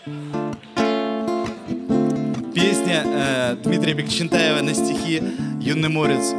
Песня Дмитрия Бекчентаева на стихи «Юный морец».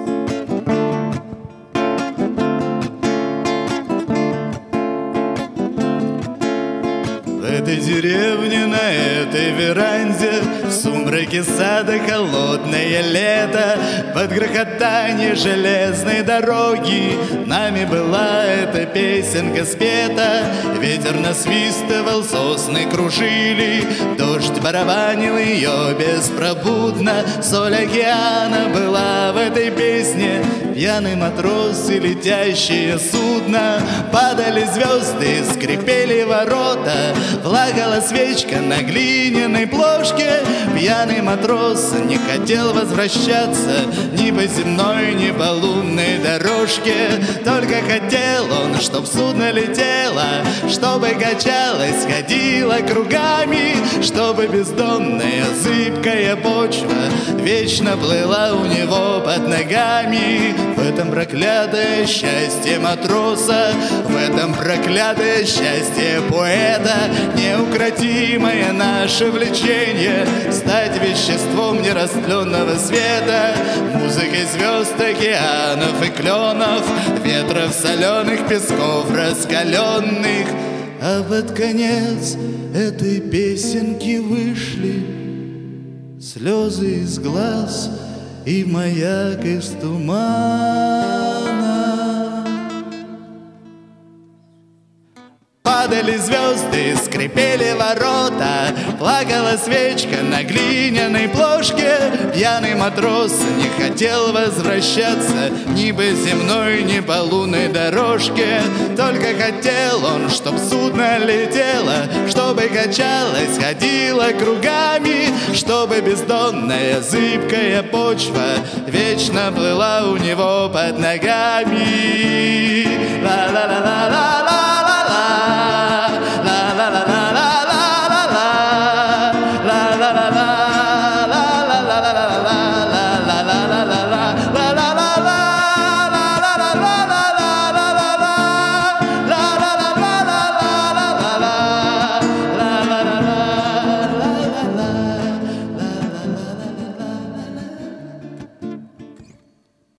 В этой деревне, на этой веранде, в сумраке сада холодное лето, под грохотание железной дороги нами была эта песенка спета. Ветер насвистывал, сосны кружили, дождь барабанил ее беспробудно. Соль океана была в этой песне, пьяный матрос и летящее судно. Падали звезды, скрипели ворота, плакала свечка на глиняной плошке. Пьяный матрос не хотел возвращаться ни по земной, ни по лунной дорожке. Только хотел он, чтоб судно летело, чтобы качалось, ходило кругами, чтобы бездонная зыбкая почва вечно плыла у него под ногами. В этом проклятое счастье матроса, в этом проклятое счастье поэта, неукротимое наше влечение стать веществом нерастленного света, музыкой звезд, океанов и кленов, ветров соленых, песков раскаленных. А под конец этой песенки вышли слезы из глаз и маяк из тумана. Падали звезды, скрипели ворота, плакала свечка на глиняной плошке. Пьяный матрос не хотел возвращаться ни по земной, ни по лунной дорожке. Только хотел он, чтоб судно летело, чтобы качалось, ходило кругами, чтобы бездонная зыбкая почва вечно плыла у него под ногами. Ла-ла-ла-ла-ла.